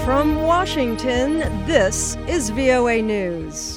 From Washington, this is VOA News.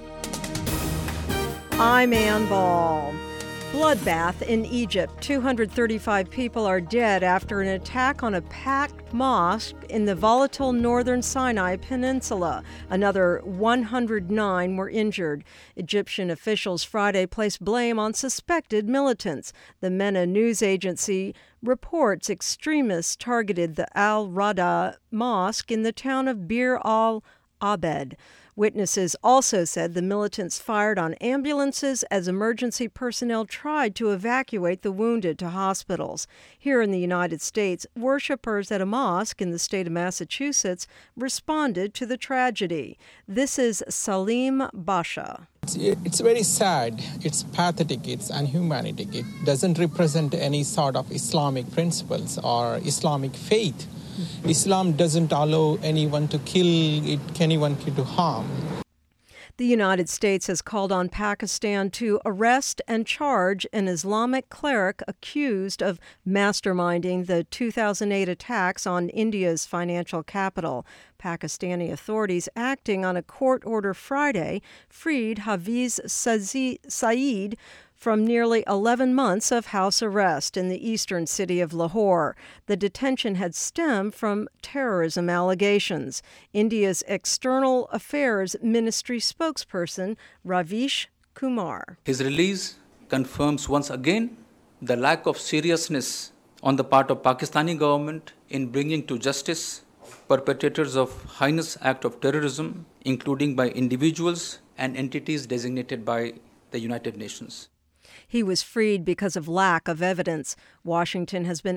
I'm Ann Ball. Bloodbath in Egypt. 235 people are dead after an attack on a packed mosque in the volatile northern Sinai Peninsula. Another 109 were injured. Egyptian officials Friday placed blame on suspected militants. The MENA news agency reports extremists targeted the Al-Rada Mosque in the town of Bir al-Abed. Witnesses also said the militants fired on ambulances as emergency personnel tried to evacuate the wounded to hospitals. Here in the United States, worshipers at a mosque in the state of Massachusetts responded to the tragedy. This is Salim Basha. It's very sad, it's pathetic, it's unhumanitic. It doesn't represent any sort of Islamic principles or Islamic faith. Islam doesn't allow anyone to kill, anyone to harm. The United States has called on Pakistan to arrest and charge an Islamic cleric accused of masterminding the 2008 attacks on India's financial capital. Pakistani authorities, acting on a court order Friday, freed Hafiz Saeed from nearly 11 months of house arrest in the eastern city of Lahore. The detention had stemmed from terrorism allegations. India's External Affairs Ministry spokesperson, Ravish Kumar. His release confirms once again the lack of seriousness on the part of Pakistani government in bringing to justice perpetrators of heinous act of terrorism, including by individuals and entities designated by the United Nations. He was freed because of lack of evidence. Washington has been